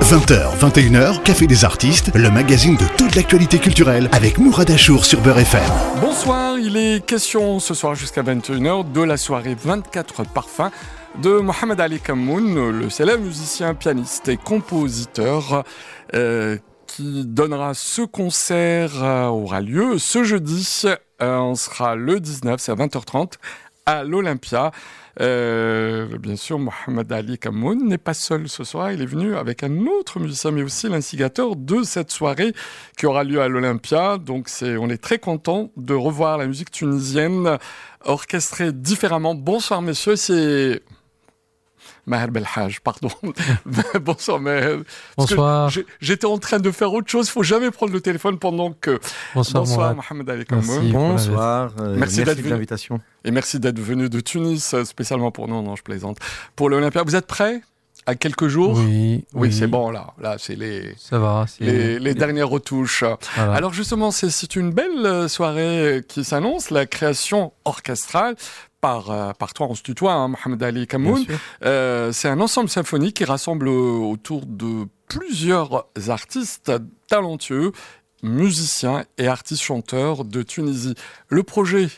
20h, 21h, Café des artistes, le magazine de toute l'actualité culturelle avec Mourad Achour sur Beurre FM. Bonsoir, il est question ce soir jusqu'à 21h de la soirée 24 parfums de Mohamed Ali Kamoun, le célèbre musicien, pianiste et compositeur qui donnera ce concert, aura lieu ce jeudi, on sera le 19, c'est à 20h30 à l'Olympia. Bien sûr, Mohamed Ali Kamoun n'est pas seul ce soir, il est venu avec un autre musicien, mais aussi l'instigateur de cette soirée qui aura lieu à l'Olympia. Donc on est très content de revoir la musique tunisienne orchestrée différemment. Bonsoir messieurs, c'est Maher Belhaj, pardon. Bonsoir Maher. Bonsoir. J'étais en train de faire autre chose, il ne faut jamais prendre le téléphone pendant que... Bonsoir Mohamed Ali Kamoun. Merci. Bonsoir, merci de l'invitation. Et merci d'être venu de Tunis, spécialement pour nous, non je plaisante, pour l'Olympia. Vous êtes prêts à quelques jours? Oui, c'est bon là c'est ça va, les dernières retouches. Voilà. Alors justement, c'est une belle soirée qui s'annonce, la création orchestrale par toi, on se tutoie, hein, Mohamed Ali Kamoun. C'est un ensemble symphonique qui rassemble autour de plusieurs artistes talentueux, musiciens et artistes-chanteurs de Tunisie. Le projet,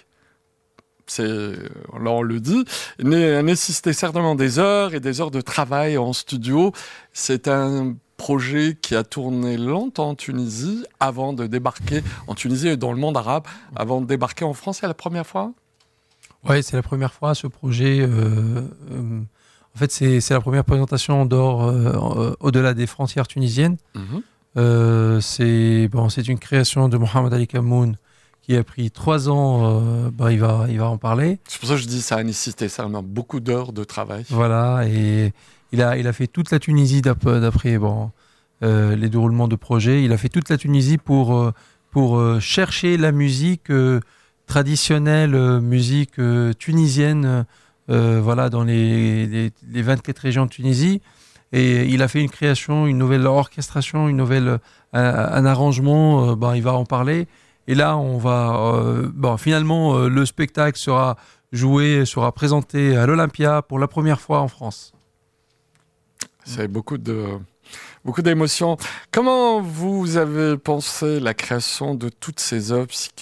là on le dit, nécessitait certainement des heures et des heures de travail en studio. C'est un projet qui a tourné longtemps en Tunisie avant de débarquer en Tunisie et dans le monde arabe, avant de débarquer en France. C'est la première fois? Oui, c'est la première fois ce projet. En fait, c'est la première présentation en dehors, au-delà des frontières tunisiennes. C'est une création de Mohamed Ali Kamoun qui a pris 3 ans. Il va en parler. C'est pour ça que je dis ça a nécessité beaucoup d'heures de travail. Voilà, et il a fait toute la Tunisie d'après les déroulements de projet. Il a fait toute la Tunisie pour chercher la musique traditionnelle, musique tunisienne, dans les 24 régions de Tunisie. Et il a fait une création, une nouvelle orchestration, un arrangement, il va en parler. Et là, on va... finalement, le spectacle sera présenté à l'Olympia pour la première fois en France. C'est beaucoup d'émotions. Comment vous avez pensé la création de toutes ces œuvres, puisque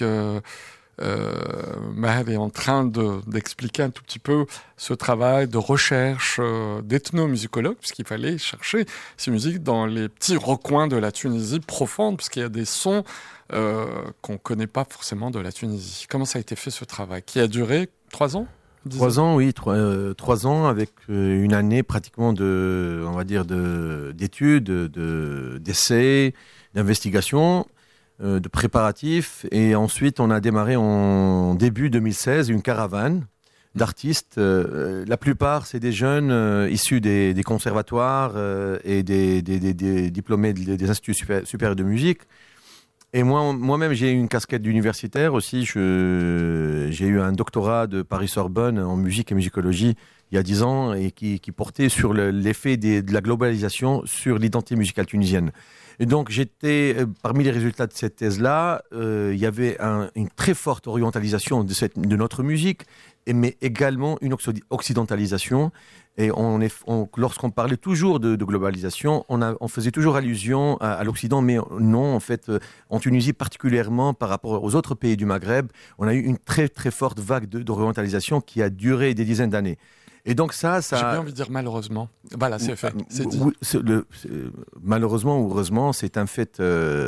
Maher est en train d'expliquer un tout petit peu ce travail de recherche d'ethnomusicologue, puisqu'il fallait chercher ces musiques dans les petits recoins de la Tunisie profonde, puisqu'il y a des sons qu'on ne connaît pas forcément de la Tunisie. Comment ça a été fait ce travail, qui a duré 3 ans? 3 ans, oui, 3 ans avec une année pratiquement d'études, d'essais, d'investigations, de préparatifs. Et ensuite, on a démarré en début 2016 une caravane d'artistes. La plupart, c'est des jeunes issus des conservatoires et des diplômés des instituts supérieurs de musique. Et moi-même, j'ai une casquette d'universitaire aussi. J'ai eu un doctorat de Paris-Sorbonne en musique et musicologie il y a 10 ans et qui portait sur l'effet de la globalisation sur l'identité musicale tunisienne. Et donc, parmi les résultats de cette thèse-là, il y avait une très forte orientalisation de notre musique, mais également une occidentalisation. Et lorsqu'on parlait toujours de globalisation, on faisait toujours allusion à l'Occident, mais non, en fait, en Tunisie particulièrement par rapport aux autres pays du Maghreb, on a eu une très très forte vague d'orientalisation qui a duré des dizaines d'années. Et donc ça... J'ai bien envie de dire malheureusement. Voilà, c'est fait, c'est dit. Malheureusement ou heureusement, c'est un fait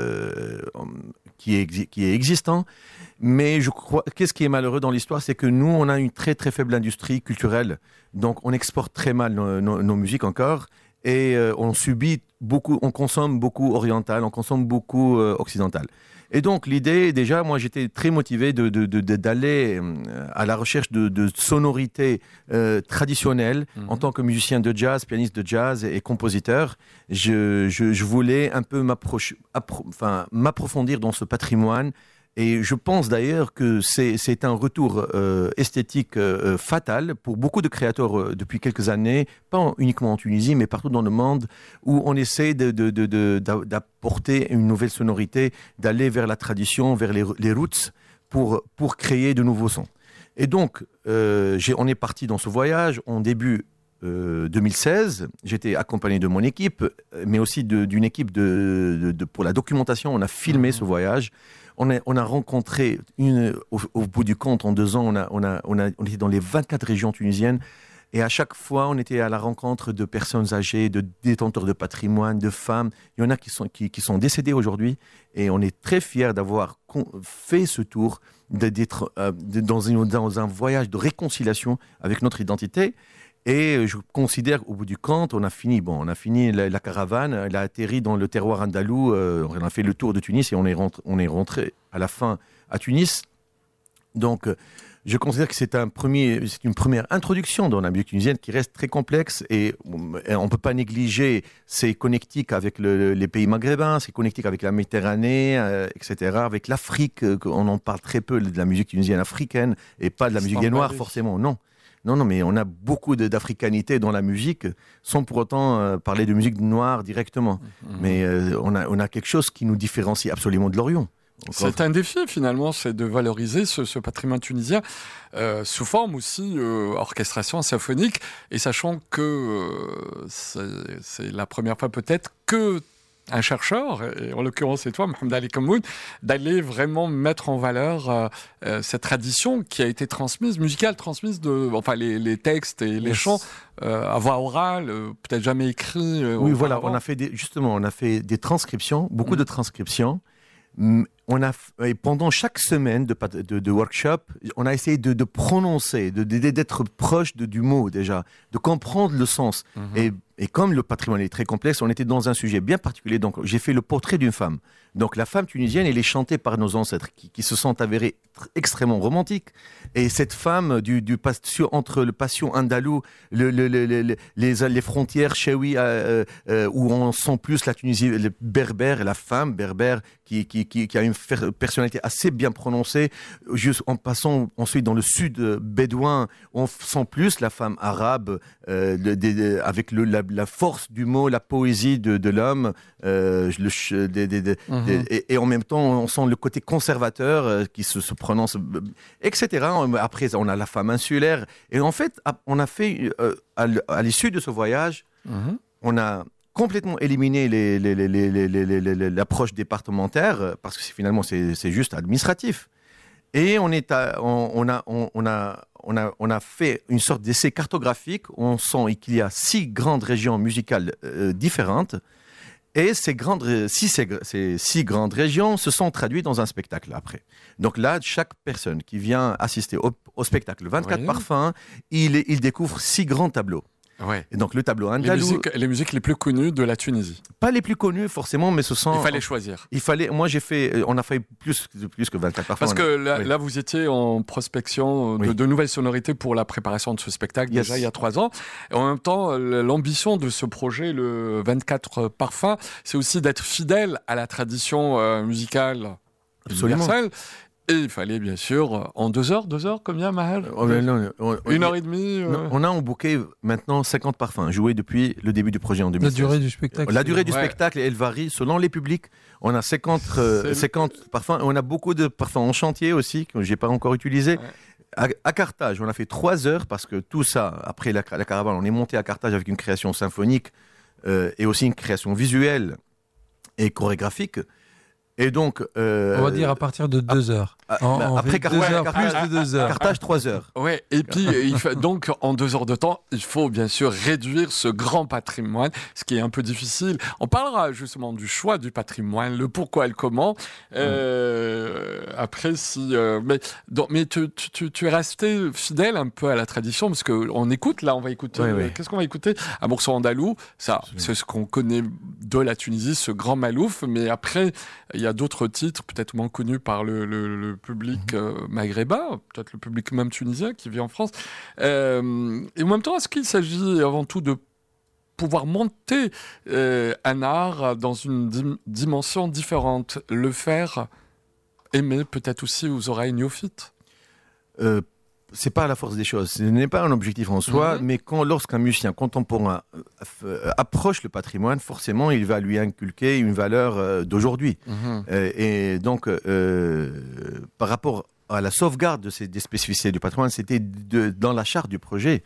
qui est existant. Mais je crois, qu'est-ce qui est malheureux dans l'histoire, c'est que nous, on a une très très faible industrie culturelle. Donc on exporte très mal nos musiques encore. Et on subit beaucoup, on consomme beaucoup oriental, on consomme beaucoup occidental. Et donc l'idée, déjà, moi j'étais très motivé d'aller à la recherche de sonorités traditionnelles en tant que musicien de jazz, pianiste de jazz et compositeur. Je voulais un peu m'approfondir dans ce patrimoine. Et je pense d'ailleurs que c'est un retour esthétique fatal pour beaucoup de créateurs depuis quelques années, pas uniquement en Tunisie, mais partout dans le monde, où on essaie d'apporter une nouvelle sonorité, d'aller vers la tradition, vers les roots, pour créer de nouveaux sons. Et donc, on est parti dans ce voyage. En début 2016, j'étais accompagné de mon équipe, mais aussi d'une équipe pour la documentation. On a filmé ce voyage. On a rencontré, au bout du compte, en 2 ans, on était dans les 24 régions tunisiennes. Et à chaque fois, on était à la rencontre de personnes âgées, de détenteurs de patrimoine, de femmes. Il y en a qui sont décédés aujourd'hui. Et on est très fiers d'avoir fait ce tour, d'être dans un voyage de réconciliation avec notre identité. Et je considère qu'au bout du compte, on a fini la caravane, elle a atterri dans le terroir andalou, on a fait le tour de Tunis et on est rentré à la fin à Tunis. Donc, je considère que c'est une première introduction dans la musique tunisienne qui reste très complexe et on ne peut pas négliger ses connectiques avec les pays maghrébins, ses connectiques avec la Méditerranée, etc., avec l'Afrique. On en parle très peu de la musique tunisienne africaine et pas de la musique des Noirs forcément, non. Non, mais on a beaucoup d'africanité dans la musique, sans pour autant parler de musique noire directement. Mais on a quelque chose qui nous différencie absolument de l'Orient. C'est un défi finalement, c'est de valoriser ce patrimoine tunisien sous forme aussi orchestration symphonique, et sachant que c'est la première fois peut-être que un chercheur, et en l'occurrence c'est toi, Mohamed Ali Kammoun, d'aller vraiment mettre en valeur cette tradition qui a été musicale transmise les textes et les chants à voix orale, peut-être jamais écrits. Oui, voilà, on a fait des transcriptions, beaucoup de transcriptions. Et pendant chaque semaine de workshop, on a essayé de prononcer, d'être proche du mot déjà, de comprendre le sens. Et comme le patrimoine est très complexe, on était dans un sujet bien particulier. Donc, j'ai fait le portrait d'une femme. Donc, la femme tunisienne, elle est chantée par nos ancêtres qui se sont avérés extrêmement romantiques. Et cette femme entre le passion andalou, les frontières chaoui, où on sent plus la Tunisie, le berbère, la femme berbère qui a une personnalité assez bien prononcée, en passant ensuite dans le sud bédouin, on sent plus la femme arabe avec la force du mot, la poésie de l'homme, et en même temps on sent le côté conservateur qui se prononce, etc. Après on a la femme insulaire, et en fait on a fait à l'issue de ce voyage, on a complètement éliminé l'approche départementaire, parce que finalement c'est juste administratif. Et on a fait une sorte d'essai cartographique où on sent qu'il y a 6 grandes régions musicales différentes. Et ces 6 grandes régions se sont traduites dans un spectacle après. Donc là, chaque personne qui vient assister au spectacle 24 parfums, il découvre 6 grands tableaux. Ouais. Et donc le tableau andalou, les musiques les plus connues de la Tunisie. Pas les plus connues forcément, mais ce sont. Il fallait choisir. On a fait plus que 24 parfums. Parce que là, vous étiez en prospection de nouvelles sonorités pour la préparation de ce spectacle déjà il y a 3 ans. Et en même temps, l'ambition de ce projet, le 24 parfums, c'est aussi d'être fidèle à la tradition musicale universelle. Et il fallait bien sûr, en 2 heures, combien Mahal 1h30 On a en bouquet maintenant 50 parfums, joués depuis le début du projet en 2016. La durée du spectacle. La durée du spectacle, elle varie selon les publics. On a 50 parfums, on a beaucoup de parfums en chantier aussi, que je n'ai pas encore utilisés. Ouais. À Carthage, on a fait 3 heures, parce que tout ça, après la caravane, on est monté à Carthage avec une création symphonique et aussi une création visuelle et chorégraphique. Et donc, on va dire à partir de 2 heures. Après Carthage, plus de 2 heures. Carthage, 3 heures. Ouais. Et puis, donc, en 2 heures de temps, il faut bien sûr réduire ce grand patrimoine, ce qui est un peu difficile. On parlera justement du choix du patrimoine, le pourquoi et le comment. Après, mais tu es resté fidèle un peu à la tradition, parce que on écoute. Là, on va écouter. Qu'est-ce qu'on va écouter? Un morceau andalou. Ça, c'est ce qu'on connaît de la Tunisie, ce grand malouf. Mais après, il y a d'autres titres, peut-être moins connus par le public maghrébin, peut-être le public même tunisien qui vit en France. Et en même temps, est-ce qu'il s'agit avant tout de pouvoir monter un art dans une dimension différente, le faire aimer peut-être aussi aux oreilles néophytes? C'est pas à la force des choses, ce n'est pas un objectif en soi, mais lorsqu'un musicien contemporain approche le patrimoine, forcément il va lui inculquer une valeur d'aujourd'hui. Et donc par rapport à la sauvegarde des spécificités du patrimoine, c'était dans la charte du projet.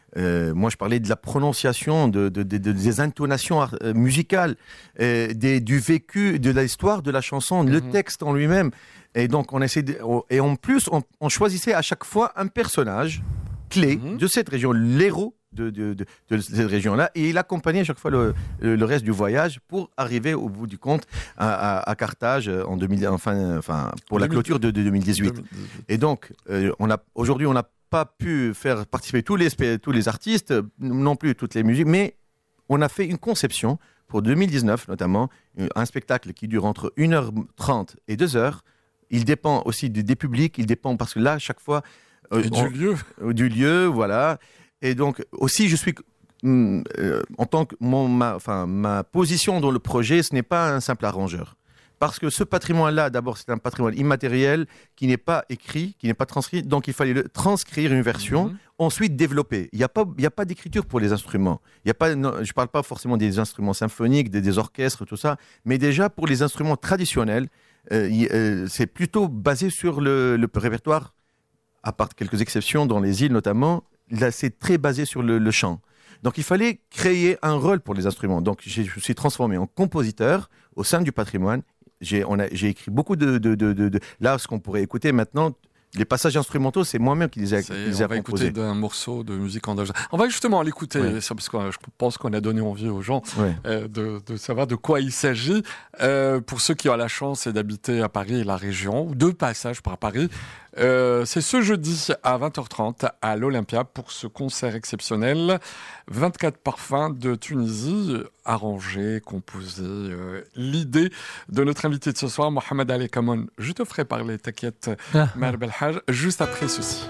Moi, je parlais de la prononciation, des intonations musicales, du vécu, de l'histoire de la chanson, le texte en lui-même. Et donc, et en plus, on choisissait à chaque fois un personnage clé de cette région, l'héros de cette région-là, et il accompagnait à chaque fois le reste du voyage pour arriver au bout du compte à Carthage pour la clôture de 2018. Et donc, aujourd'hui, on n'a pas pu faire participer tous les artistes, non plus toutes les musiques, mais on a fait une conception pour 2019 notamment, un spectacle qui dure entre 1h30 et 2h. Il dépend aussi des publics, il dépend parce que là, chaque fois... du lieu, voilà. Et donc, aussi, je suis... en tant que... ma position dans le projet, ce n'est pas un simple arrangeur. Parce que ce patrimoine-là, d'abord, c'est un patrimoine immatériel qui n'est pas écrit, qui n'est pas transcrit. Donc, il fallait transcrire une version, ensuite développer. Il n'y a pas d'écriture pour les instruments. Je ne parle pas forcément des instruments symphoniques, des orchestres, tout ça. Mais déjà, pour les instruments traditionnels, c'est plutôt basé sur le répertoire, à part quelques exceptions dans les îles notamment. Là, c'est très basé sur le chant. Donc, il fallait créer un rôle pour les instruments. Donc, je suis transformé en compositeur au sein du patrimoine. J'ai écrit beaucoup là, ce qu'on pourrait écouter maintenant, les passages instrumentaux, c'est moi-même qui les ai composés. On va écouter d'un morceau de musique en danger. On va justement l'écouter, parce que je pense qu'on a donné envie aux gens de savoir de quoi il s'agit. Pour ceux qui ont la chance d'habiter à Paris et la région, ou de passage par Paris, c'est ce jeudi à 20h30 à l'Olympia pour ce concert exceptionnel. 24 parfums de Tunisie, arrangés, composés. L'idée de notre invité de ce soir, Mohamed Ali Kamoun. Je te ferai parler, t'inquiète, Mer Belhaj, juste après ceci.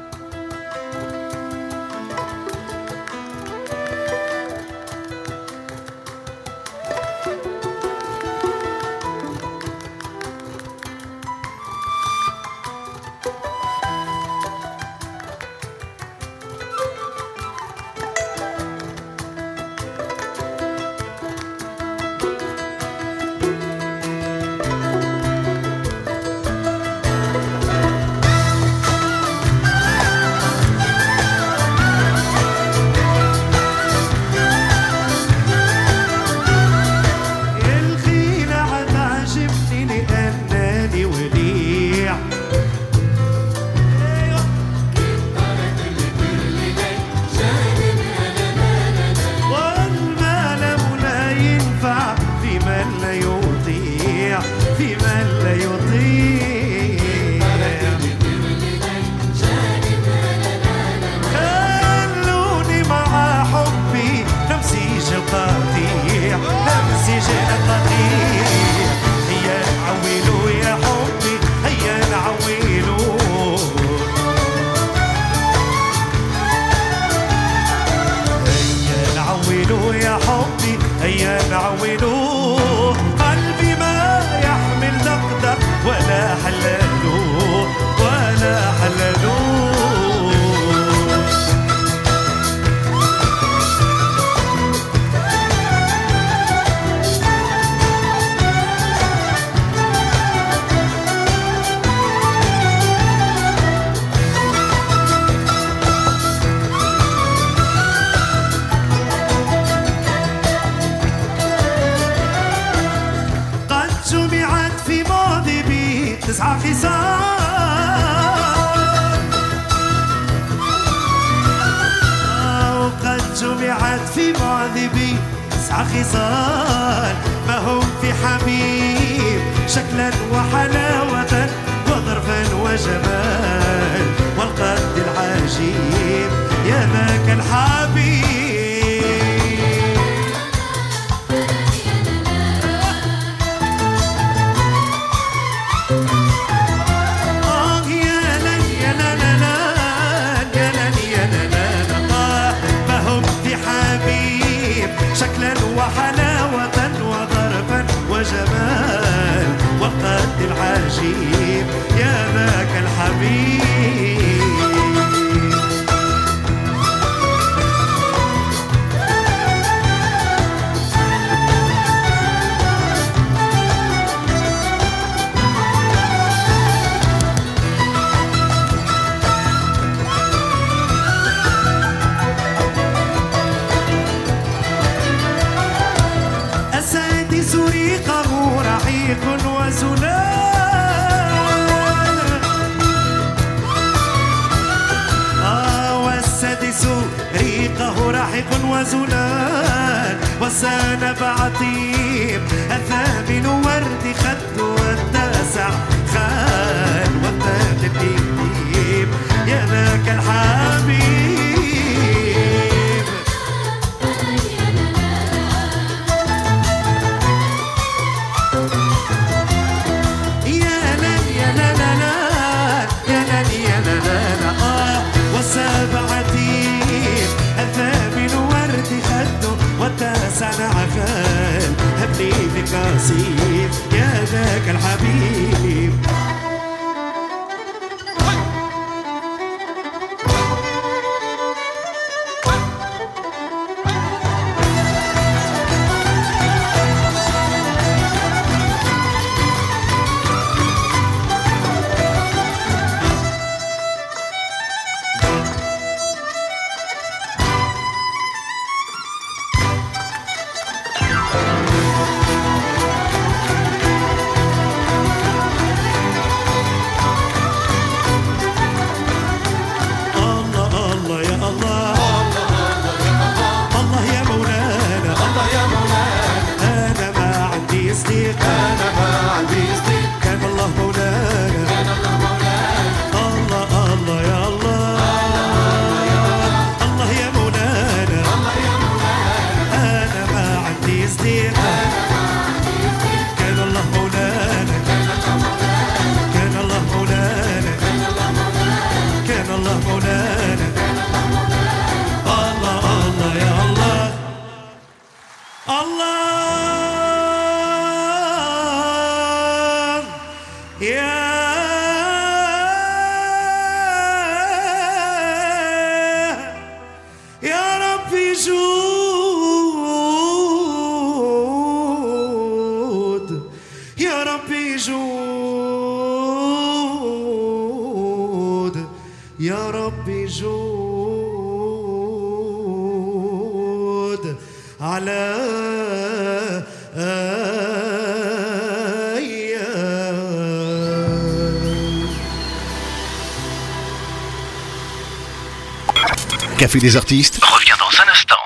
خصال ما هم في حبيب شكلا وحلاوة وظرفا وجمال والقد العجيب يا ذاك الحبيب وحلاوة وظرفا وجمال والقد العجيب يا ذاك الحبيب وزلال والزانب عطيب الثامن ورد خد والتاسع خال والثالث يكتيب يا ذاك الحبيب الثامن ورد خده والتاسع نعفان هبني في قصيد يا ذاك الحبيب يا ربي جود على Café des artistes revient dans un instant.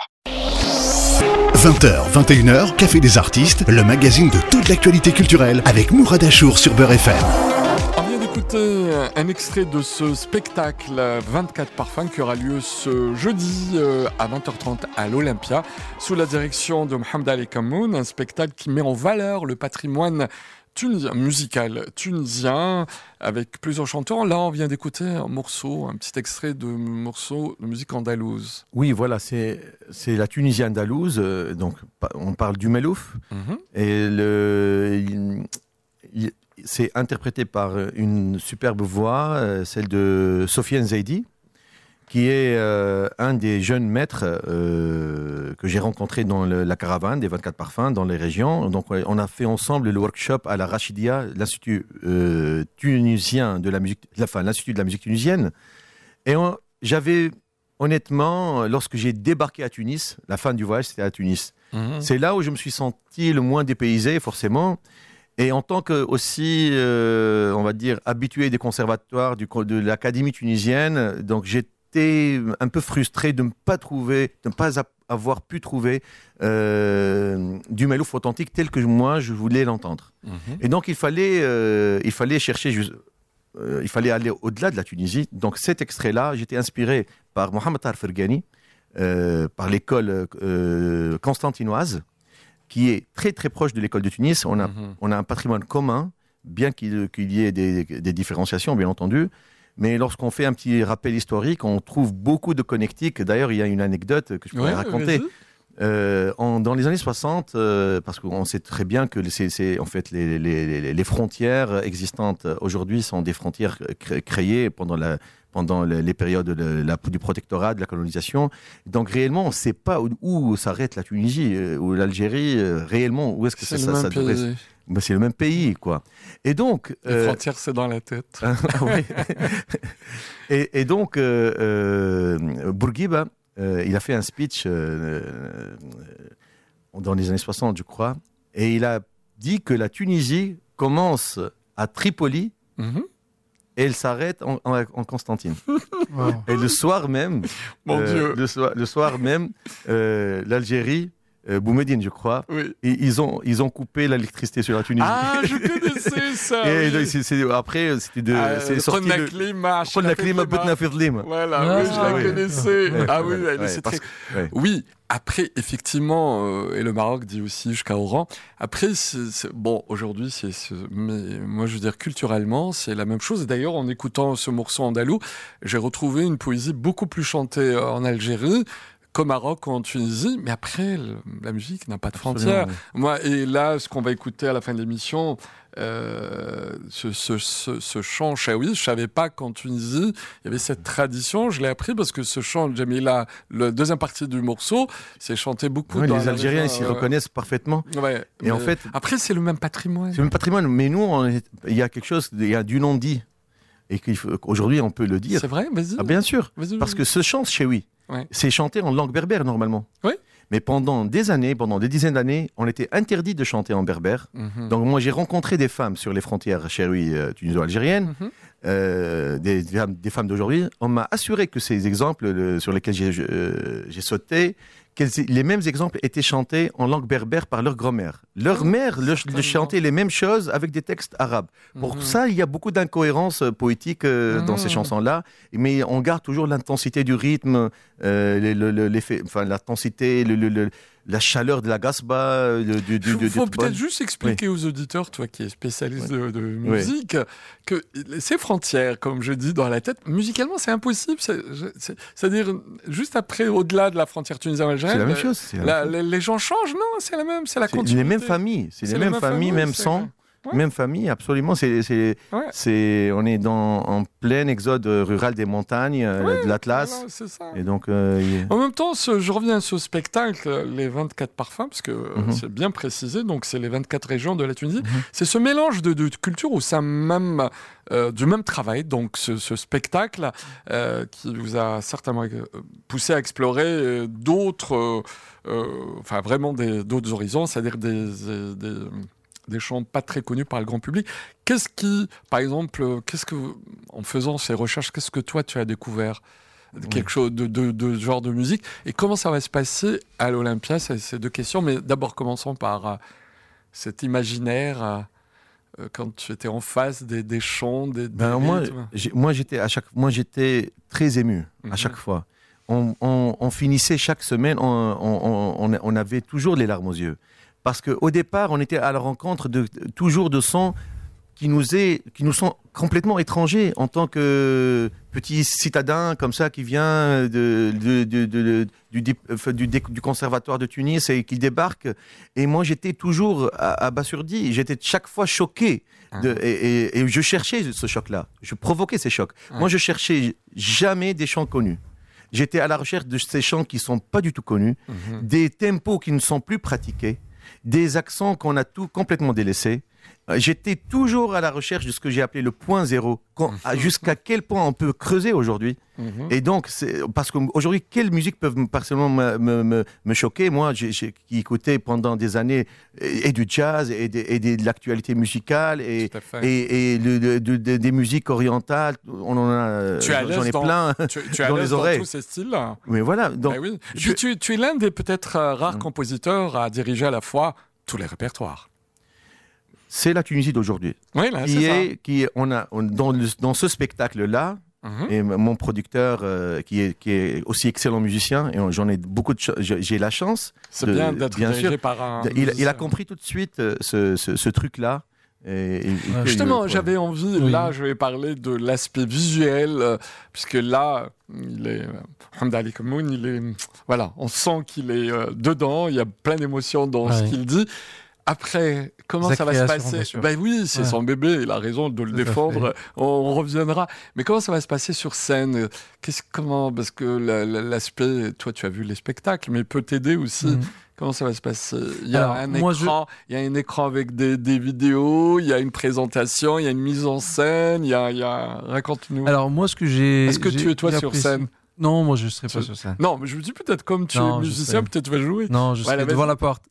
20h, 21h, Café des artistes, le magazine de toute l'actualité culturelle avec Mourad Achour sur Beurre FM. On vient d'écouter un extrait de ce spectacle 24 parfums qui aura lieu ce jeudi à 20h30 à l'Olympia sous la direction de Mohamed Ali Kamoun, un spectacle qui met en valeur le patrimoine musical tunisien avec plusieurs chanteurs. Là, on vient d'écouter un petit extrait de morceau de musique andalouse. Oui, voilà, c'est la Tunisie andalouse. Donc, on parle du Melouf. Et c'est interprété par une superbe voix, celle de Sofiane Zaidi, qui est un des jeunes maîtres que j'ai rencontré dans la caravane des 24 parfums dans les régions. Donc, on a fait ensemble le workshop à la Rachidia, l'Institut tunisien de la musique, l'Institut de la musique tunisienne. Et j'avais, honnêtement, lorsque j'ai débarqué à Tunis, la fin du voyage, c'était à Tunis. C'est là où je me suis senti le moins dépaysé, forcément. Et en tant que aussi, on va dire, habitué des conservatoires de l'Académie tunisienne, donc j'étais un peu frustré de ne pas avoir pu trouver du Melouf authentique tel que moi je voulais l'entendre. Et donc il fallait chercher, il fallait aller au-delà de la Tunisie. Donc cet extrait-là, j'étais inspiré par Mohamed Tarferghani, par l'école constantinoise, qui est très très proche de l'école de Tunis. On a un patrimoine commun, bien qu'il y ait des différenciations, bien entendu. Mais lorsqu'on fait un petit rappel historique, on trouve beaucoup de connectiques. D'ailleurs, il y a une anecdote que je pourrais raconter. Dans les années 60, parce qu'on sait très bien que en fait, les frontières existantes aujourd'hui sont des frontières créées pendant les périodes du protectorat, de la colonisation. Donc réellement, on ne sait pas où s'arrête la Tunisie ou l'Algérie. Réellement, où est-ce que ça devrait... Ben, c'est le même pays, quoi. Et donc... Les frontières, c'est dans la tête. Oui. et donc, Bourguiba, il a fait un speech dans les années 60, je crois, et il a dit que la Tunisie commence à Tripoli et elle s'arrête en Constantine. Wow. Et le soir même, Mon Dieu. le soir même, l'Algérie, Boumediene, je crois, Oui. et ils ont coupé l'électricité sur la Tunisie. Ah, je connaissais ça. Et oui. donc, après, c'est sorti Qonna le... Klima, Qonna Klima, Bedna fi Dhlima. Voilà, Ah, oui, je la oui. connaissais. Ouais, Ah oui, ouais, elle c'est parce très... que- ouais. Oui, après, effectivement, et le Maroc dit aussi jusqu'à Oran. Après, bon, aujourd'hui, mais moi, je veux dire, culturellement, c'est la même chose. Et d'ailleurs, en écoutant ce morceau andalou, j'ai retrouvé une poésie beaucoup plus chantée en Algérie qu'au Maroc ou en Tunisie. Mais après, la musique n'a pas de frontières. Absolument, Moi, et là, ce qu'on va écouter à la fin de l'émission, ce chant chaoui, je savais pas qu'en Tunisie il y avait cette tradition. Je l'ai appris parce que ce chant Jamila, la deuxième partie du morceau, c'est chanté beaucoup. Ouais, dans les la Algériens région, s'y reconnaissent parfaitement. Ouais, Et en fait, après c'est le même patrimoine. c'est le même patrimoine. Mais nous, il y a quelque chose, il y a du non-dit. Et qu'aujourd'hui, on peut le dire. C'est vrai, vas-y. Ah, bien sûr. Vas-y, Parce vas-y. que ce chant chewi, Ouais. c'est chanté en langue berbère normalement. Oui. Mais pendant des années, pendant des dizaines d'années, on était interdit de chanter en berbère. Mhm. Donc moi, j'ai rencontré des femmes sur les frontières chewi tuniso-algériennes, Mhm. des femmes d'aujourd'hui. On m'a assuré que ces exemples sur lesquels j'ai sauté, les mêmes exemples étaient chantés en langue berbère par leur grand-mère. Leur mère le chantait les mêmes choses avec des textes arabes. Pour Mhm. ça, il y a beaucoup d'incohérences poétiques dans ces chansons-là, mais on garde toujours l'intensité du rythme, l'effet, enfin l'intensité, la chaleur de la gasba. Il faut peut-être juste expliquer aux auditeurs, toi qui es spécialiste de musique, que ces frontières, comme je dis dans la tête, musicalement c'est impossible. C'est-à-dire, juste après, au-delà de la frontière tunisienne-algérienne, C'est la même chose. c'est la même chose. les gens changent, non, c'est la même, c'est la C'est continuité. les mêmes familles, c'est les mêmes familles, même sang. Ouais. Même famille, absolument. On est en plein exode rural des montagnes, de l'Atlas. Voilà, c'est ça. Et donc, En même temps, je reviens à ce spectacle, les 24 parfums, parce que c'est bien précisé, donc c'est les 24 régions de la Tunisie. C'est ce mélange de cultures au sein même du même travail, donc ce spectacle qui vous a certainement poussé à explorer d'autres, enfin vraiment d'autres horizons, c'est-à-dire des chants pas très connus par le grand public. Qu'est-ce qui, par exemple, en faisant ces recherches, qu'est-ce que toi tu as découvert quelque chose de genre de musique, et comment ça va se passer à l'Olympia? C'est ces deux questions, mais d'abord commençons par cet imaginaire quand tu étais en face des chants, des rythmes. moi j'étais très ému à chaque fois. On finissait chaque semaine, on avait toujours les larmes aux yeux. Parce qu'au départ, on était à la rencontre toujours de sons qui nous sont complètement étrangers en tant que petit citadin comme ça qui vient du conservatoire de Tunis et qui débarque. Et moi, j'étais toujours abasourdi. J'étais chaque fois choqué. Et je cherchais ce choc-là. Je provoquais ces chocs. Moi, je cherchais jamais des chants connus. J'étais à la recherche de ces chants qui sont pas du tout connus, des tempos qui ne sont plus pratiqués, des accents qu'on a tout complètement délaissés. J'étais toujours à la recherche de ce que j'ai appelé le point zéro. Jusqu'à quel point on peut creuser aujourd'hui. Et donc, parce qu'aujourd'hui, quelle musique peuvent personnellement me choquer? Moi, qui écoutais pendant des années et du jazz et de l'actualité musicale et des musiques orientales. J'en ai plein Tu es à dans l'aise les oreilles. dans tous ces styles-là. Mais voilà. Donc, oui. Et puis tu es l'un des peut-être rares compositeurs à diriger à la fois tous les répertoires. C'est la Tunisie d'aujourd'hui. Oui, là, c'est ça. Dans ce spectacle-là, et mon producteur, qui est aussi excellent musicien, et j'en ai beaucoup j'ai la chance. C'est bien d'être dirigé par un. Il a compris tout de suite ce truc-là. Justement, j'avais envie, là, je vais parler de l'aspect visuel, puisque là, Mohamed Ali Kammoun, voilà, on sent qu'il est dedans, il y a plein d'émotions dans ce qu'il dit. Après, comment ça va se passer? Ben oui, c'est son bébé, il a raison de le défendre, on reviendra. Mais comment ça va se passer sur scène? Parce que l'aspect, toi tu as vu les spectacles, mais peut t'aider aussi. Comment ça va se passer? Il y a il y a un écran avec des vidéos, il y a une présentation, il y a une mise en scène, raconte-nous. Alors moi, ce que j'ai... Est-ce que tu es toi sur scène? Non, moi je ne serai pas sur scène. Non, mais je me dis peut-être comme tu es musicien, peut-être tu vas jouer. Non, je serai devant la porte.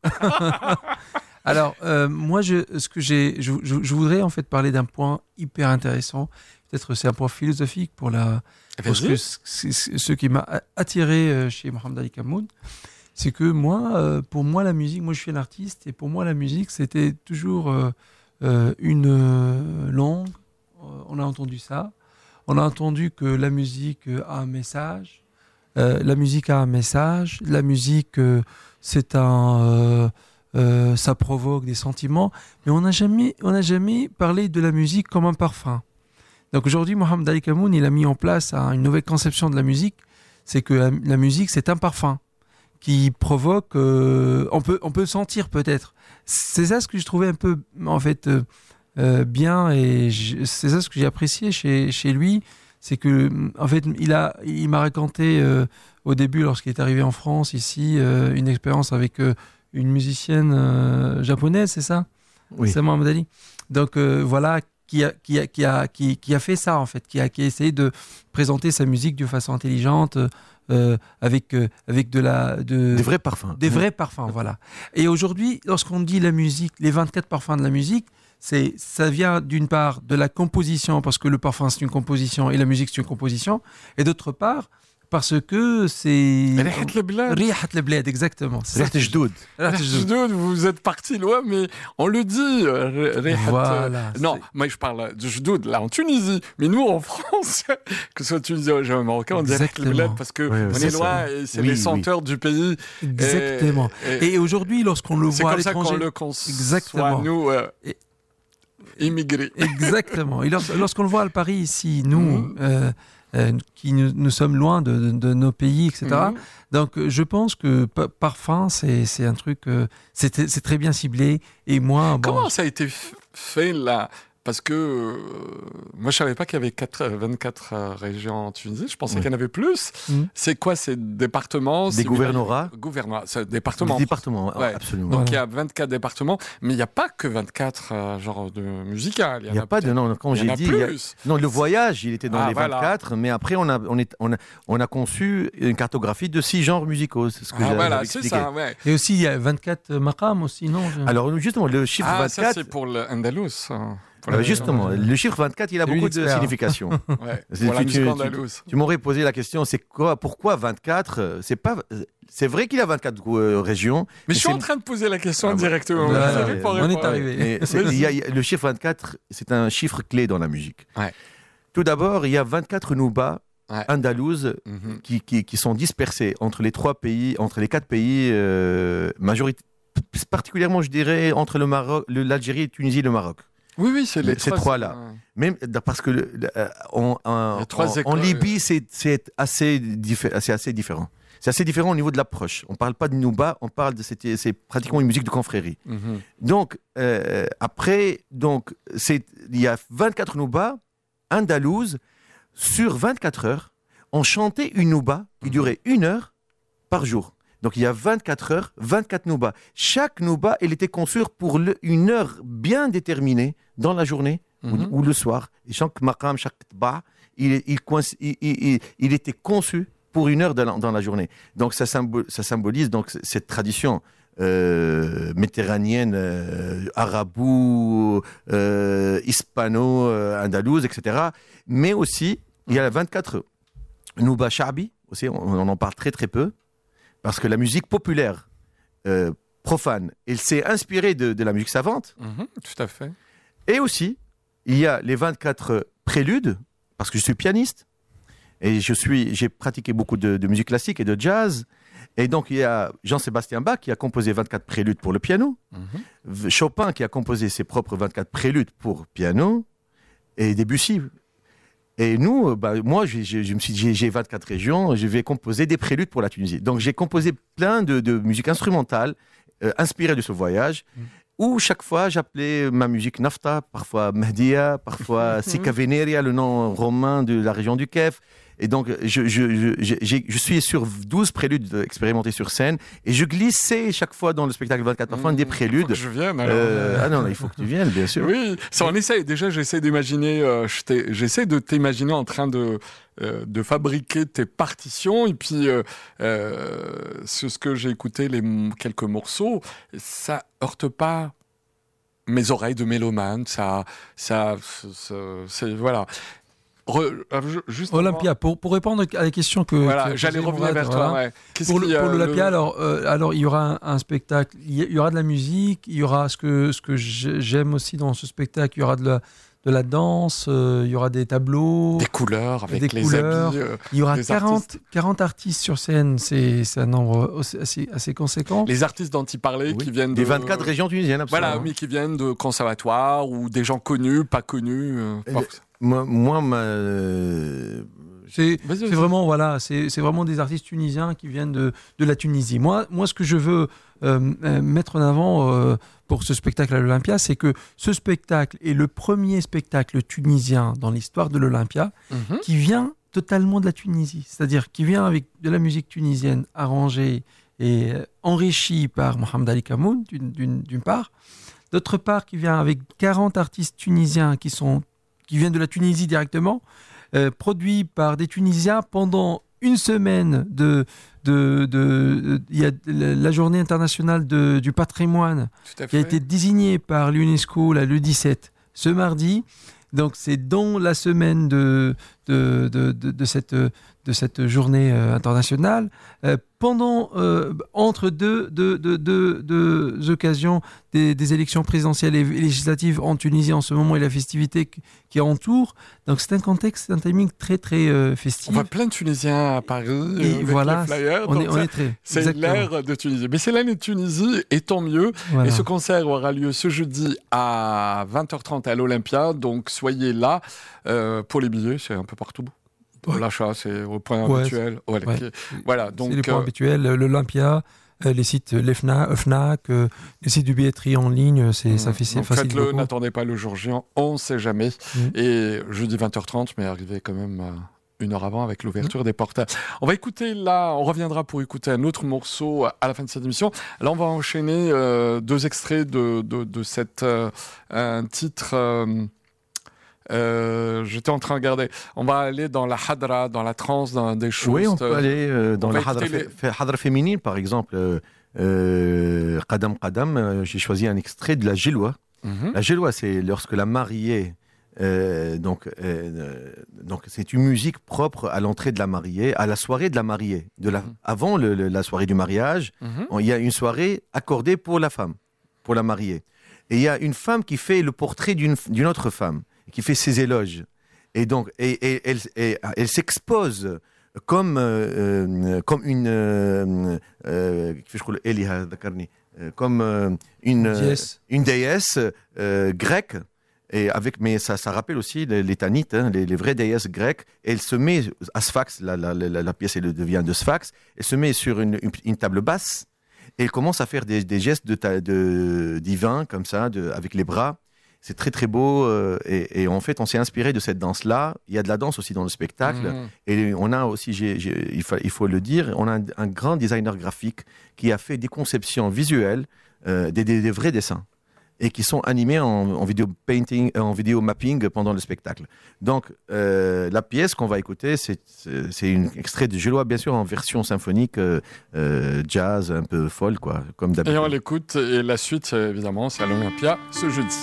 Alors, moi, je voudrais en fait parler d'un point hyper intéressant. peut-être c'est un point philosophique pour Vas-y. ce qui m'a attiré chez Mohamed Ali Kamoun, c'est que moi, pour moi, la musique, moi je suis un artiste, et pour moi, la musique, c'était toujours une langue. On a entendu ça. On a entendu que la musique a un message. La musique a un message. La musique, ça provoque des sentiments. Mais on n'a jamais parlé de la musique comme un parfum. Donc aujourd'hui, Mohamed Ali Kamoun, il a mis en place une nouvelle conception de la musique. C'est que la musique, c'est un parfum qui provoque. On peut le sentir peut-être. C'est ça ce que je trouvais un peu, en fait, bien, et c'est ça ce que j'ai apprécié chez lui. C'est que, en fait, il m'a raconté au début, lorsqu'il est arrivé en France, ici, une expérience avec une musicienne japonaise, c'est ça? Oui. C'est Mohamed Ali. Donc voilà, qui a fait ça, en fait, qui a essayé de présenter sa musique de façon intelligente, avec Des vrais parfums. des vrais parfums, voilà. Et aujourd'hui, lorsqu'on dit la musique, les 24 parfums de la musique, ça vient d'une part de la composition, parce que le parfum c'est une composition et la musique c'est une composition, et d'autre part parce que c'est Rihat al-Blad. Rihat al-Blad, exactement. C'est ça. Rihat al-Jdoud. Rihat al-Jdoud. Jdoud, vous êtes parti loin, mais on le dit. Rihat, Voilà, non, c'est- moi je parle de Jdoud là en Tunisie, mais nous en France, que ce soit tunisien ou marocain, on dit Rihat Exactement. al-Blad parce que Oui, oui, on c'est est loin ça. et c'est Oui, les oui. senteurs du pays. Exactement. Et aujourd'hui, lorsqu'on le C'est voit à comme ça qu'on l'étranger, le conçoit, Exactement. nous, Et- immigrés. exactement. Et lorsqu'on le voit à Paris ici, nous, Mhm. qui nous sommes loin de nos pays, etc. Mhm. Donc, je pense que parfum, c'est un truc, c'est très bien ciblé. Et moi, bon, Comment ça a été fait là? Parce que moi, je savais pas qu'il y avait 24 régions en Tunisie. Je pensais Oui. qu'il y en avait plus. Mhm. C'est quoi ces départements? Des C'est gouvernorats. Gouvernorat, c'est Des département. départements, Ouais. absolument. Donc Voilà. il y a 24 départements, mais il n'y a pas que 24 genres de musicales. Il n'y a pas de. peut-être- Non, quand il y en j'ai a dit. il y a- plus. Non, le voyage, il était dans Ah, les voilà. 24, mais après, on a conçu une cartographie de 6 genres musicaux. C'est ce que Ah, j'avais voilà, c'est expliqué. ça, ouais. et aussi, il y a 24 maqams aussi, non? Alors, justement, le chiffre Ah, ça 24. c'est pour l'Andalous. Pour la Justement, le chiffre 24, il a C'est lui beaucoup de l'expert. signification. Ouais, C'est- pour la tu- musique tu- andalouse. Tu m'aurais posé la question, pourquoi 24? C'est vrai qu'il y a 24 régions. Mais je suis c'est en une- train de poser la question Ah, directement. voilà, Vous savez ouais, pas on est répondre. arrivé. Mais le chiffre 24, c'est un chiffre clé dans la musique. Ouais. Tout d'abord, il y a 24 noubas Ouais. andalouses Mhm. qui sont dispersées entre les 4 pays, particulièrement, je dirais, entre le Maroc, l'Algérie, Tunisie et le Maroc. Oui, c'est les Ces trois-là. Ouais. Même parce que y a trois en écoles. Libye, c'est assez différent. C'est assez différent au niveau de l'approche. On ne parle pas de nouba, on parle c'est pratiquement une musique de confrérie. Mhm. Donc, après, il y a 24 noubas andalouses sur 24 heures. On chantait une nouba qui durait 1 heure par jour. Donc, il y a 24 heures, 24 noubas. Chaque nouba, elle était conçue pour une heure bien déterminée dans la journée Mhm. ou le soir. Et chaque maqam, chaque tba, il était conçu pour 1 heure dans la journée. Donc, ça symbolise donc cette tradition méditerranéenne, arabo, hispano, andalouse, etc. Mais aussi, il y a 24 nouba sha'bi, aussi, on en parle très très peu, parce que la musique populaire, profane, elle s'est inspirée de la musique savante. Mhm, tout à fait. Et aussi, il y a les 24 préludes, parce que je suis pianiste, et j'ai pratiqué beaucoup de musique classique et de jazz. Et donc, il y a Jean-Sébastien Bach qui a composé 24 préludes pour le piano, Mhm. Chopin qui a composé ses propres 24 préludes pour piano, et Debussy. Et nous, moi, je me suis dit, j'ai 24 régions, je vais composer des préludes pour la Tunisie. Donc, j'ai composé plein de musique instrumentale inspirée de ce voyage, où chaque fois, j'appelais ma musique Nafta, parfois Mahdia, parfois Sika Veneria, le nom romain de la région du Kef. Et donc, je suis sur 12 préludes expérimentés sur scène, et je glissais chaque fois dans le spectacle 24 parfums des Faut préludes. que je vienne alors. Ah non, il faut que tu viennes, bien sûr. Oui, ça on essaye. Déjà, j'essaie d'imaginer. J'essaie de t'imaginer en train de fabriquer tes partitions. Et puis, sur ce que j'ai écouté, quelques morceaux, ça heurte pas mes oreilles de mélomane. C'est voilà. Juste Olympia, pour répondre à la question que... Voilà, que j'allais posait revenir Mourad, vers voilà. toi. Ouais. Pour l'Olympia, alors il y aura un spectacle, il y aura de la musique, il y aura ce que j'aime aussi dans ce spectacle, il y aura de la danse, il y aura des tableaux, des couleurs avec des les couleurs. habits. Il y aura des 40 artistes sur scène, c'est un nombre assez conséquent. Les artistes dont il parlait qui viennent des de 24 régions tunisiennes, absolument. Voilà, mais qui viennent de conservatoires ou des gens connus, pas connus. C'est vraiment c'est vraiment des artistes tunisiens qui viennent de la Tunisie. Moi, ce que je veux mettre en avant pour ce spectacle à l'Olympia, c'est que ce spectacle est le premier spectacle tunisien dans l'histoire de l'Olympia qui vient totalement de la Tunisie, c'est-à-dire qui vient avec de la musique tunisienne arrangée et enrichie par Mohamed Ali Kamoun d'une part, d'autre part qui vient avec 40 artistes tunisiens qui viennent de la Tunisie directement, produit par des Tunisiens pendant une semaine il y a la journée internationale du patrimoine qui a été désignée par l'UNESCO le 17 ce mardi. Donc c'est dans la semaine de cette journée internationale, entre deux occasions des élections présidentielles et législatives en Tunisie en ce moment et la festivité qui entoure. Donc c'est un contexte, un timing très très festif. On voit plein de Tunisiens à Paris avec voilà, les flyers. C'est l'ère de Tunisie. Mais c'est l'année de Tunisie et tant mieux. Voilà. Et ce concert aura lieu ce jeudi à 20h30 à l'Olympia. Donc soyez là pour les billets, c'est un peu partout. Pour l'achat, c'est au point habituel. Voilà, donc, c'est les points habituels, l'Olympia, les sites, les Fnac, les sites de billetterie en ligne, ça fait facile. Faites-le, beaucoup. n'attendez pas le jour J, on ne sait jamais. Et jeudi 20h30, mais arrivez quand même une heure avant avec l'ouverture des portes. On va écouter là, on reviendra pour écouter un autre morceau à la fin de cette émission. Là, on va enchaîner deux extraits de cette un titre... j'étais en train de regarder. On va aller dans la hadra, dans la transe, dans des choses. Oui, on peut aller dans la hadra féminine, par exemple. Qadam Qadam, j'ai choisi un extrait de la Gélois. La Gélois, c'est lorsque la mariée. Donc c'est une musique propre à l'entrée de la mariée, à la soirée de la mariée. Avant la soirée du mariage, il y a une soirée accordée pour la femme, pour la mariée. Et il y a une femme qui fait le portrait d'une autre femme, qui fait ses éloges. Et donc, elle s'expose comme une déesse grecque. Mais ça rappelle aussi les Tanites, les vraies déesses grecques. Elle se met à Sphax, la pièce elle devient de Sphax. Elle se met sur une table basse et elle commence à faire des gestes divins comme ça, avec les bras. C'est très très beau et en fait on s'est inspiré de cette danse-là. Il y a de la danse aussi dans le spectacle et on a aussi, il faut le dire, on a un grand designer graphique qui a fait des conceptions visuelles, des vrais dessins et qui sont animés en vidéo painting, en vidéo mapping pendant le spectacle. Donc la pièce qu'on va écouter, c'est un extrait de Gélois, bien sûr en version symphonique, jazz, un peu folle quoi, comme d'habitude. Et on l'écoute et la suite évidemment c'est à l'Olympia ce jeudi.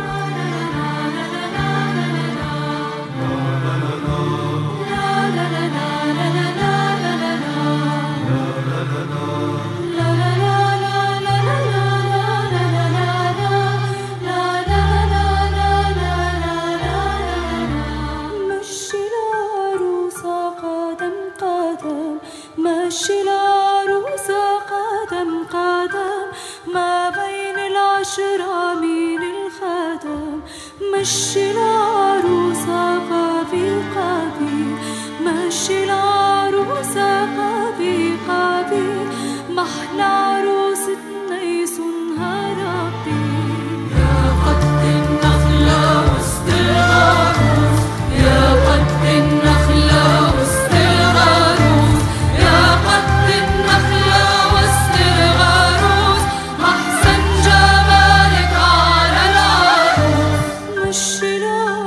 مشي العروسة قابي قابي مشي العروسة قابي قابي محلى عروستنا يصونها ربي يا قد النخلة وسط العروس يا قد النخلة وسط العروس يا قد النخلة وسط العروس محسن جمالك على العروس مشي العروسة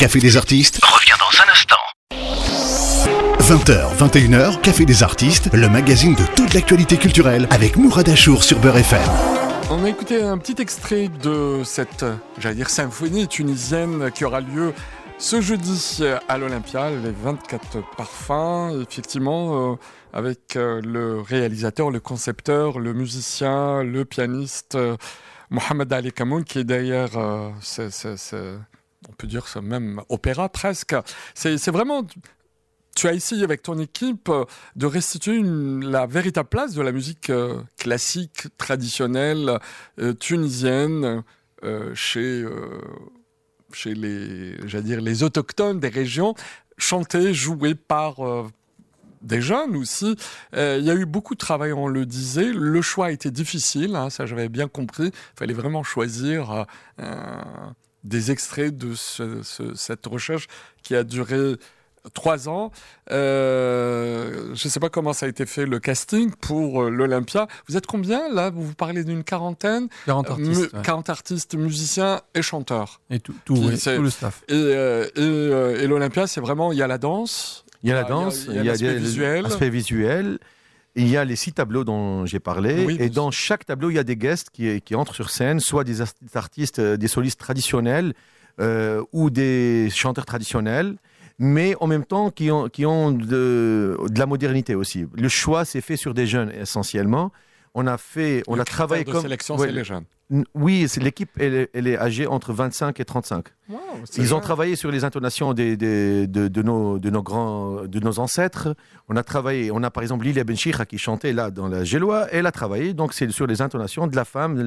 Café des artistes revient dans un instant. 20h, 21h, Café des artistes, le magazine de toute l'actualité culturelle avec Mourad Achour sur Beurre FM. On a écouté un petit extrait de cette, symphonie tunisienne qui aura lieu ce jeudi à l'Olympia, les 24 parfums, effectivement, avec le réalisateur, le concepteur, le musicien, le pianiste Mohamed Ali Kamoun, qui est derrière, on peut dire ce même opéra presque. C'est vraiment... Tu as essayé avec ton équipe de restituer la véritable place de la musique classique, traditionnelle, tunisienne, chez les autochtones des régions, chantée, jouée par des jeunes aussi. Il y a eu beaucoup de travail, on le disait. Le choix a été difficile, hein, ça j'avais bien compris. Il fallait vraiment choisir des extraits de cette recherche qui a duré 3 ans. Je ne sais pas comment ça a été fait, le casting pour l'Olympia. Vous êtes combien là? Vous parlez d'une quarantaine? 40 artistes. 40 artistes, musiciens et chanteurs. Et tout le staff. Et l'Olympia, c'est vraiment, il y a la danse. Il y a la danse, il y a l'aspect visuel. Il y a les 6 tableaux dont j'ai parlé, et dans chaque tableau, il y a des guests qui entrent sur scène, soit des artistes, des solistes traditionnels ou des chanteurs traditionnels, mais en même temps qui ont de la modernité aussi. Le choix s'est fait sur des jeunes essentiellement. On a travaillé comme sélection, c'est les jeunes. Oui, l'équipe, elle est âgée entre 25 et 35. Wow, Ils ont travaillé sur les intonations de nos ancêtres. On a par exemple Lilia Benchikha qui chantait là dans la Gélois. Elle a travaillé, donc c'est sur les intonations de la femme,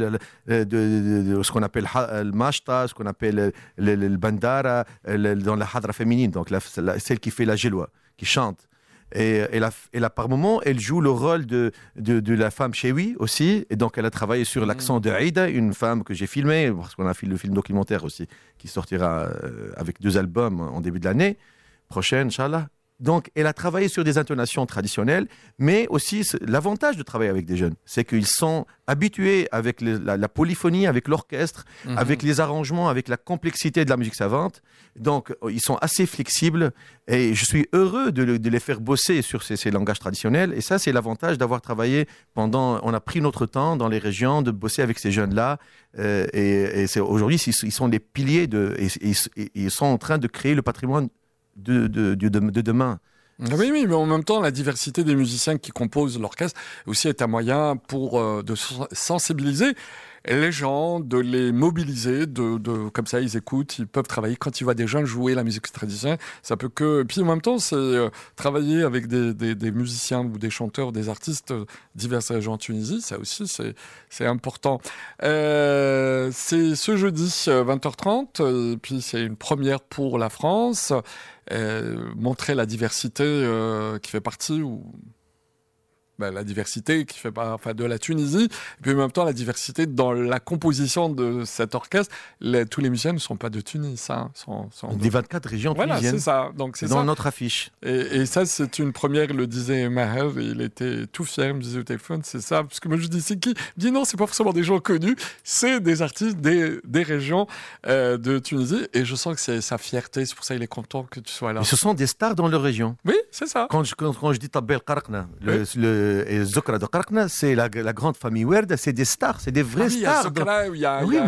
de ce qu'on appelle le mashta, ce qu'on appelle le bandara, dans la hadra féminine, donc celle qui fait la Gélois, qui chante. Et par moment, elle joue le rôle de la femme Chewi aussi. Et donc, elle a travaillé sur l'accent de Aïda, une femme que j'ai filmée, parce qu'on a fait le film documentaire aussi, qui sortira avec 2 albums en début de l'année prochaine, Inch'Allah. Donc, elle a travaillé sur des intonations traditionnelles, mais aussi l'avantage de travailler avec des jeunes, c'est qu'ils sont habitués avec la polyphonie, avec l'orchestre, avec les arrangements, avec la complexité de la musique savante. Donc, ils sont assez flexibles et je suis heureux de les faire bosser sur ces langages traditionnels. Et ça, c'est l'avantage d'avoir travaillé on a pris notre temps dans les régions de bosser avec ces jeunes-là. Et aujourd'hui, ils sont les piliers ils sont en train de créer le patrimoine de demain. Oui, mais en même temps, la diversité des musiciens qui composent l'orchestre aussi est un moyen de sensibiliser les gens, de les mobiliser, comme ça ils écoutent, ils peuvent travailler. Quand ils voient des jeunes jouer la musique traditionnelle, ça peut que... Et puis en même temps, c'est travailler avec des musiciens ou des chanteurs, des artistes divers régions en Tunisie, ça aussi c'est important. C'est ce jeudi 20h30, et puis c'est une première pour la France. Montrer la diversité qui fait partie la diversité qui fait de la Tunisie, et puis en même temps la diversité dans la composition de cet orchestre. Tous les musiciens ne sont pas de Tunis, hein, sont des 24 régions tunisiennes. Voilà, c'est ça. Donc c'est dans notre affiche. Et ça, c'est une première, le disait Maher, il était tout fier, il me disait au téléphone, c'est ça, parce que moi je dis c'est qui? Il dit non, c'est pas forcément des gens connus, c'est des artistes des régions de Tunisie, et je sens que c'est sa fierté, c'est pour ça qu'il est content que tu sois là. Et ce sont des stars dans leur région. Oui, c'est ça. Quand je dis Tabel Qarqna, et Zokra de Qarqna, c'est la grande famille Werd, c'est des stars, c'est des vraies stars. Il y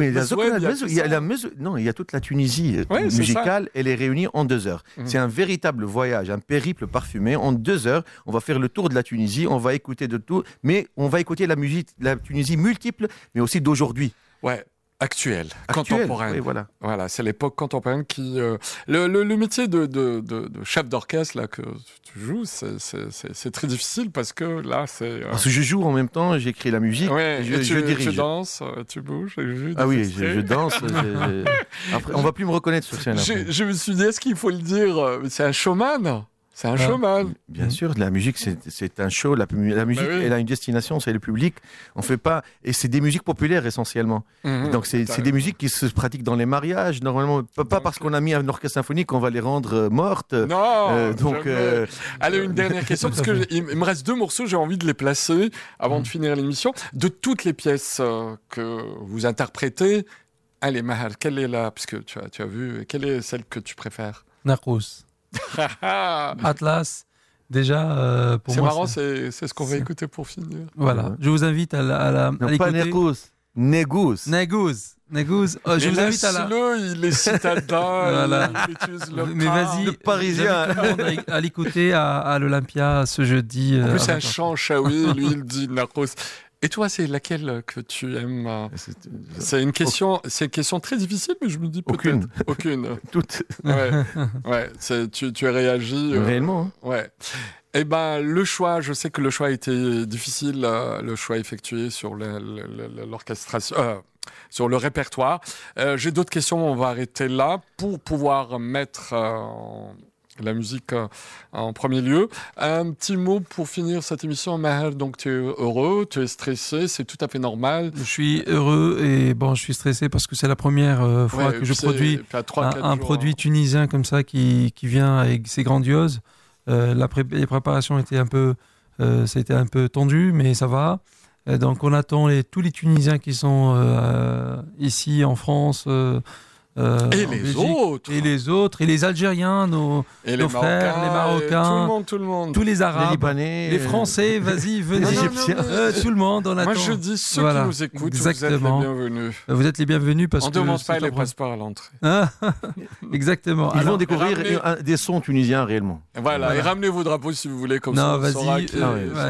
a toute la Tunisie musicale, elle est réunie en 2 heures. C'est un véritable voyage, un périple parfumé. En 2 heures, on va faire le tour de la Tunisie, on va écouter de tout, mais on va écouter la Tunisie multiple, mais aussi d'aujourd'hui. Ouais. Actuelle, contemporaine. Oui, voilà, c'est l'époque contemporaine qui... Le métier de chef d'orchestre là, que tu joues, c'est très difficile parce que là, c'est... Parce que je joue en même temps, j'écris la musique, je dirige. Tu danses, tu bouges. Je danse. Après, on va plus me reconnaître sur scène. Je me suis dit, est-ce qu'il faut le dire, c'est un showman? C'est un showman. Bien sûr, la musique, c'est un show. La musique, elle a une destination, c'est le public. On fait pas... Et c'est des musiques populaires, essentiellement. Donc, c'est des musiques qui se pratiquent dans les mariages, normalement. Pas parce qu'on a mis un orchestre symphonique qu'on va les rendre mortes. Non Allez, une dernière question, parce qu'il me reste 2 morceaux, j'ai envie de les placer avant de finir l'émission. De toutes les pièces que vous interprétez, Allez, Maher, quelle est la... Parce que tu as vu, quelle est celle que tu préfères? Narcos. Atlas. Déjà, pour c'est moi... marrant, c'est ce qu'on va écouter pour finir. Voilà. Je vous invite à Non, l'écouter. pas Négus. Négus. Négus. Je vous invite à la... il est citadin, Voilà. il utilise le Mais vas-y, Le Parisien. j'invite tout le monde à l'écouter à l'Olympia ce jeudi. En plus, à c'est un 20h. chant chaoui, lui, il dit Narcos. Et toi, c'est laquelle que tu aimes C'est une question très difficile, mais je me dis peut-être. Aucune. Toutes. Ouais. Tu as réagi. Réellement. Hein. Ouais. Eh ben, le choix, je sais que le choix a été difficile, le choix effectué sur l'orchestration, sur le répertoire. J'ai d'autres questions, mais on va arrêter là pour pouvoir mettre la musique en premier lieu. Un petit mot pour finir cette émission, Maher. Donc, tu es heureux, tu es stressé, c'est tout à fait normal. Je suis heureux et je suis stressé parce que c'est la première fois que je produis un produit tunisien comme ça qui vient et c'est grandiose. Les préparations étaient c'était un peu tendu, mais ça va. Donc on attend tous les Tunisiens qui sont ici en France, et en les Belgique, autres, et les Algériens, nos frères, les Marocains, tout le monde, tous les Arabes, les Libanais, les Français, vas-y, venez, les Égyptiens, tout le monde. On attend. Moi je dis ceux qui nous écoutent, exactement. vous êtes les bienvenus. Vous êtes les bienvenus parce on que ne demande pas les passeports à l'entrée. Exactement. Ils vont découvrir des sons tunisiens réellement. Voilà, et ramenez vos drapeaux si vous voulez, comme ça on saura qui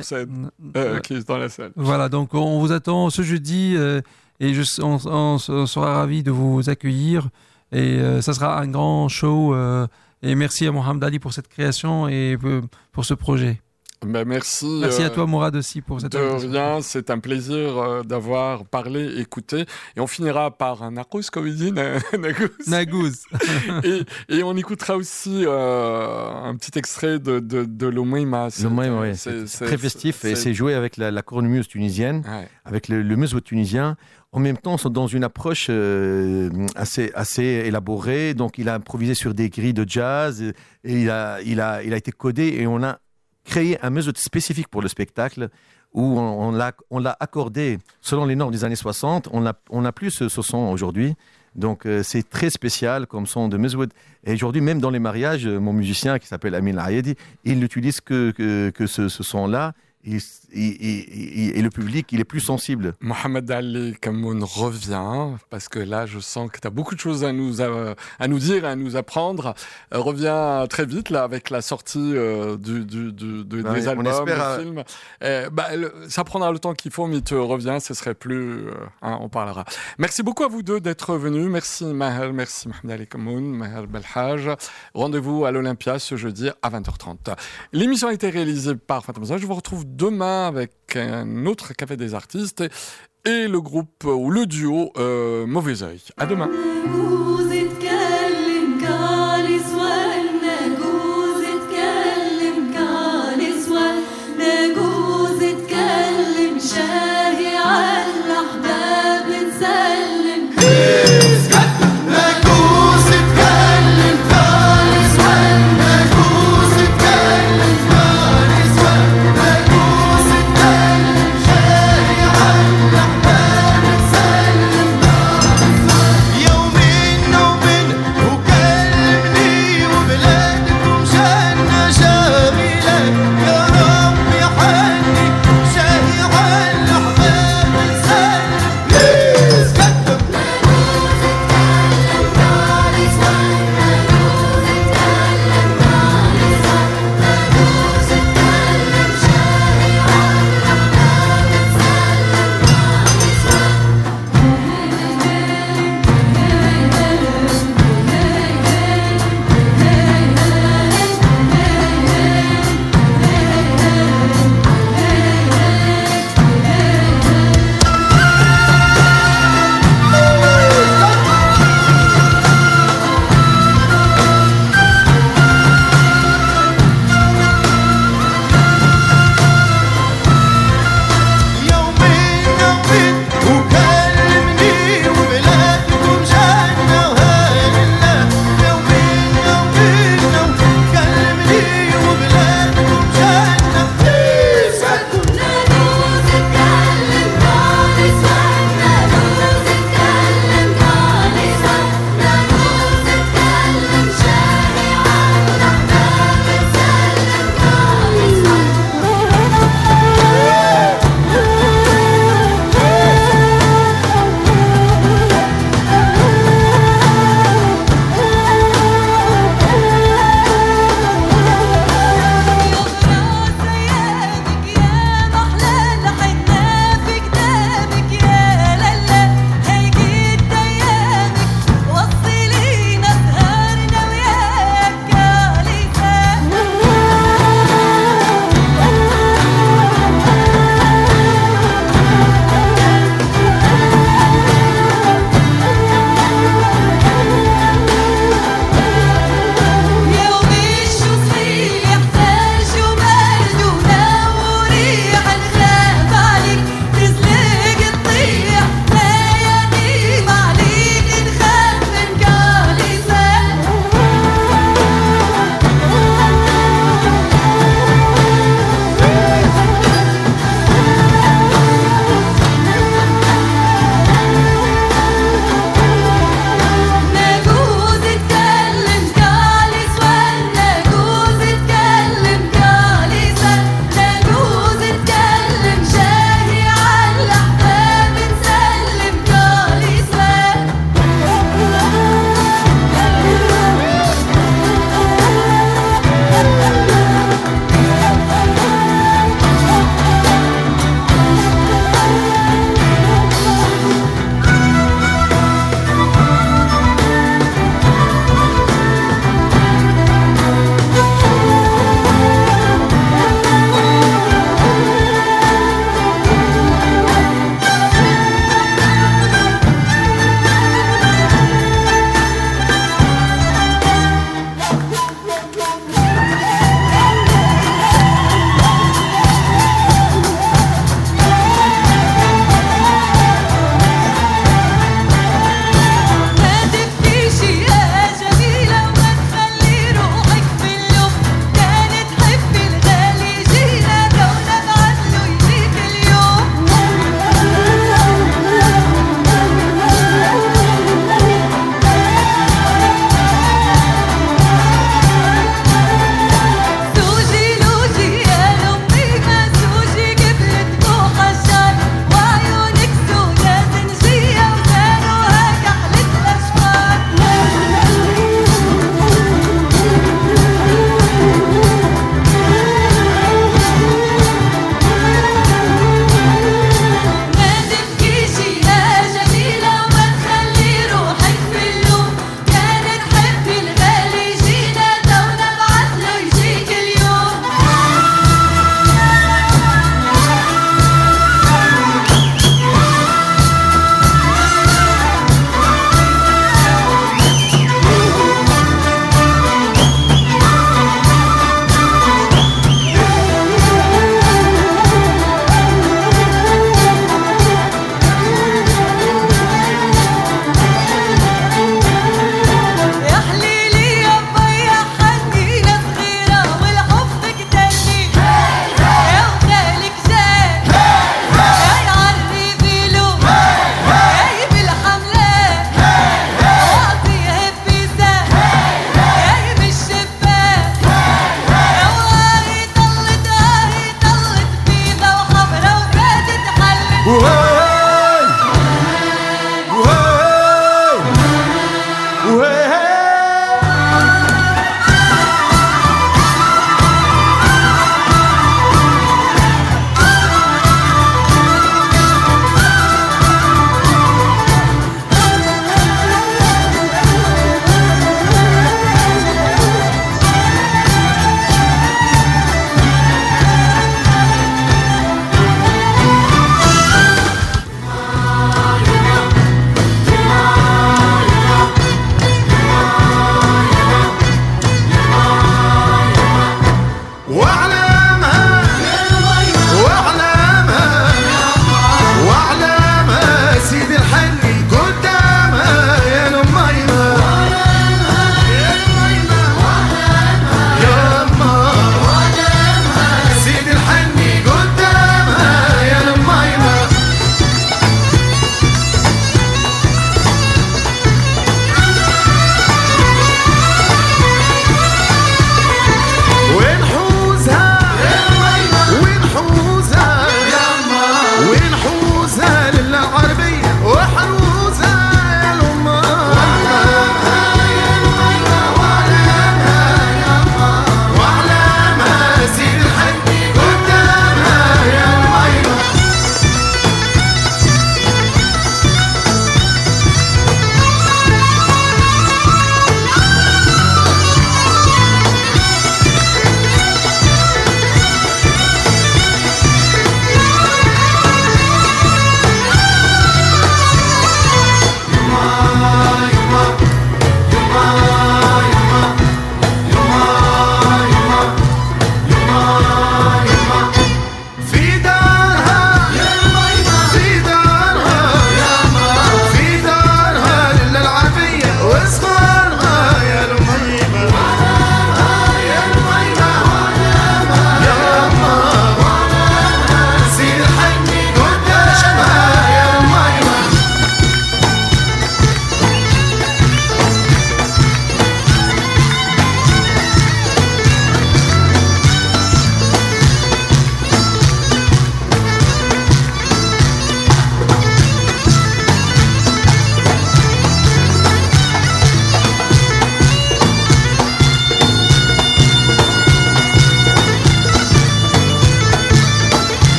est dans la salle. Voilà, donc on vous attend ce jeudi et on sera ravis de vous accueillir et ça sera un grand show et merci à Mohamed Ali pour cette création et pour ce projet. Ben merci. Merci à toi Mourad aussi pour cette invitation. De rien, c'est un plaisir d'avoir parlé, écouté. Et on finira par un Narcos, comme il dit, Nagouz. et on écoutera aussi un petit extrait de l'Omeima. L'Omeima, oui. C'est très festif et c'est joué avec la cornemuse tunisienne, avec le museau tunisien. En même temps, sont dans une approche assez élaborée. Donc, il a improvisé sur des grilles de jazz et il a été codé et on a créé un museau spécifique pour le spectacle où on l'a accordé selon les normes des années 60. On n'a plus ce son aujourd'hui. Donc, c'est très spécial comme son de Mezwoud. Et aujourd'hui, même dans les mariages, mon musicien qui s'appelle Amin Ayedi, il n'utilise que ce son-là. Et le public, il est plus sensible. Mohamed Ali Kammoun revient, parce que là, je sens que tu as beaucoup de choses à nous dire, à nous apprendre. Reviens très vite, là, avec la sortie des albums, des films. Ça prendra le temps qu'il faut, mais tu reviens, ce serait plus... on parlera. Merci beaucoup à vous deux d'être venus. Merci Maher, merci Mohamed Ali Kammoun, Maher Belhaj. Rendez-vous à l'Olympia ce jeudi à 20h30. L'émission a été réalisée par Fatima Zah. Je vous retrouve demain avec un autre Café des artistes et le groupe ou le duo Mauvais Oeil. À demain. يوم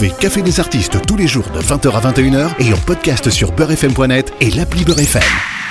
Retrouvez Café des artistes tous les jours de 20h à 21h et en podcast sur beurrefm.net et l'appli Beurre FM.